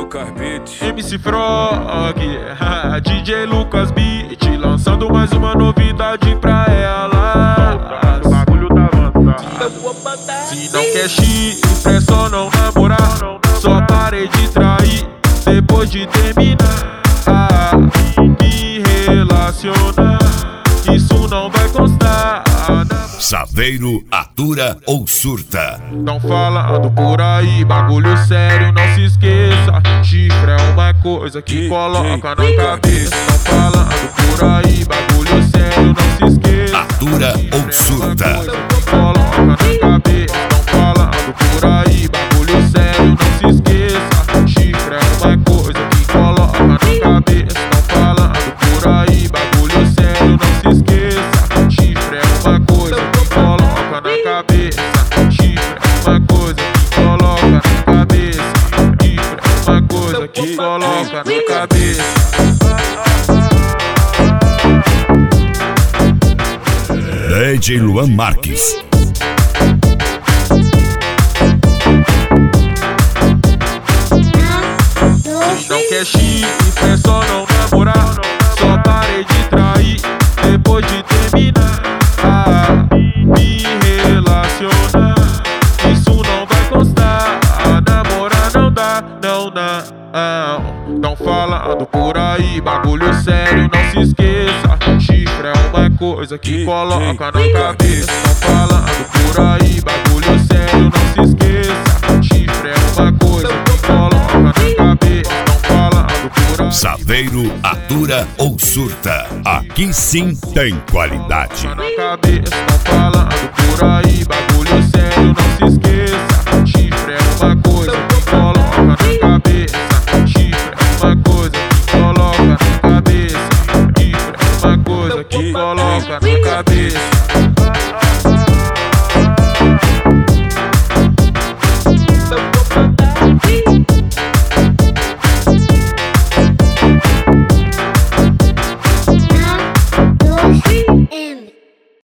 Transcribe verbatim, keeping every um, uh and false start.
Lucas Beats, M C Frog, D J Lucas Beat, lançando mais uma novidade pra ela. O bagulho tá avançado. Se não quer chifre, é só não namorar. Só parei de trair depois de terminar. Ah, me relacionar, isso não vai constar. Saveiro atura ou surta. Tão falando por aí, bagulho sério, não se esqueça. Chifre é uma coisa que coloca na cabeça. Tão falando por aí, bagulho sério, não se esqueça. Atura ou surta. Coloca na cabeça. Tão falando por aí, bagulho sério, não se esqueça. Chifre é uma coisa que coloca na cabeça. Tão falando por aí, bagulho sério, não se esqueça. Chifre é uma coisa que coloca na cabeça. Chifre é uma coisa que coloca na cabeça. Chifre é uma coisa que coloca na cabeça. D J Luan Marques. Não quer chifre, é só não namorar. Só parei de trair depois de terminar. Ah, me relacionar, isso não vai constar. Ah, namorar não dá, não dá. Não, tão falando por aí, bagulho sério, não se esqueça. Chifre é uma coisa que coloca na cabeça. Tão falando por aí, bagulho sério, não se esqueça. Chifre é uma coisa que coloca na cabeça. Saveiro atura ou surta. Aqui sim tem qualidade. Na cabeça, tão falando por aí, bagulho sério, não se esqueça. Chifre é uma coisa que coloca na cabeça. Chifre é uma coisa que coloca na cabeça. Chifre é uma coisa que coloca na cabeça.